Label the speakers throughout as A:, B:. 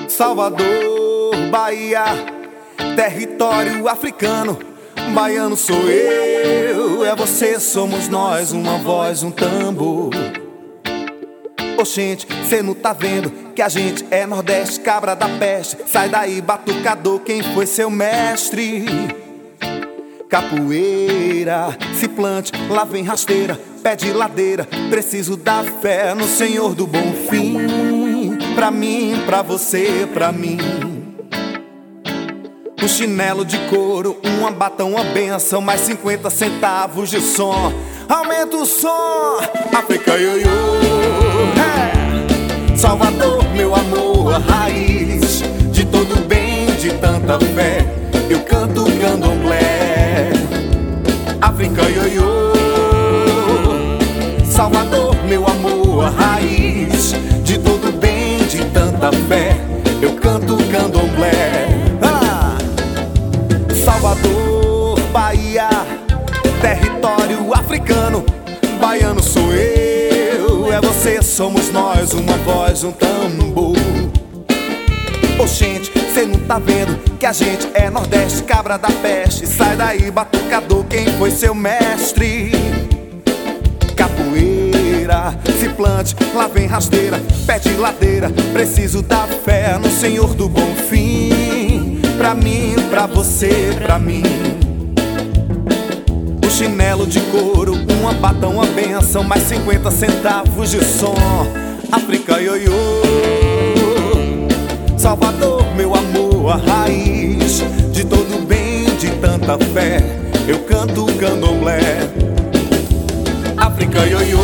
A: Salvador, Bahia, território africano. Baiano sou eu, é você, somos nós, uma voz, um tambor. Oxente, cê não tá vendo que a gente é Nordeste, cabra da peste. Sai daí, batucador, quem foi seu mestre? Capoeira, se plante, lá vem rasteira, pé de ladeira. Preciso da fé no Senhor do Bom Fim. Pra mim, pra você, pra mim. Um chinelo de couro, uma bata, uma benção, mais 50 centavos de som. Aumenta o som, África ioiô. Salvador, meu amor, a raiz de todo bem, de tanta fé. Eu canto candomblé. África ioiô. Salvador, meu amor, a raiz de todo bem, de tanta fé. Eu canto candomblé. Salvador, Bahia, território africano. Baiano sou eu, é você, somos nós, uma voz, um tambor. Oxente, cê não tá vendo que a gente é Nordeste, cabra da peste. Sai daí, batucador, quem foi seu mestre? Capoeira, se plante, lá vem rasteira, pé de ladeira. Preciso da fé no Senhor do Bom Fim. Pra mim, pra você, pra mim. Um chinelo de couro, uma bata, uma benção, mais 50 centavos de som. África ioiô. Salvador, meu amor, a raiz de todo bem, de tanta fé. Eu canto candomblé. África ioiô.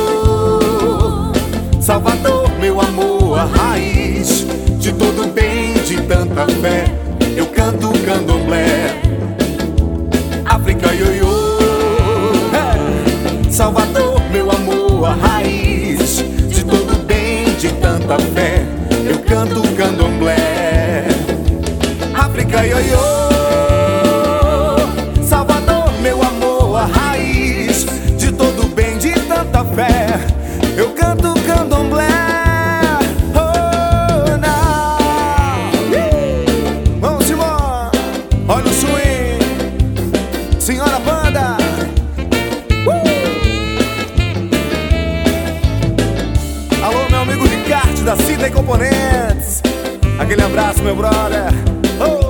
A: Salvador, meu amor, a raiz de todo bem, de tanta fé. Eu canto candomblé. África ioiô. Salvador, meu amor, a raiz de todo bem, de tanta fé. Eu canto candomblé. África ioiô. Salvador, meu amor, a raiz de todo bem, de tanta fé. Eu canto candomblé. Oh, não. Vamos embora. Olha o swing, senhora banda. Alô, meu amigo Ricardo da Cida e Componentes. Aquele abraço, meu brother. Oh.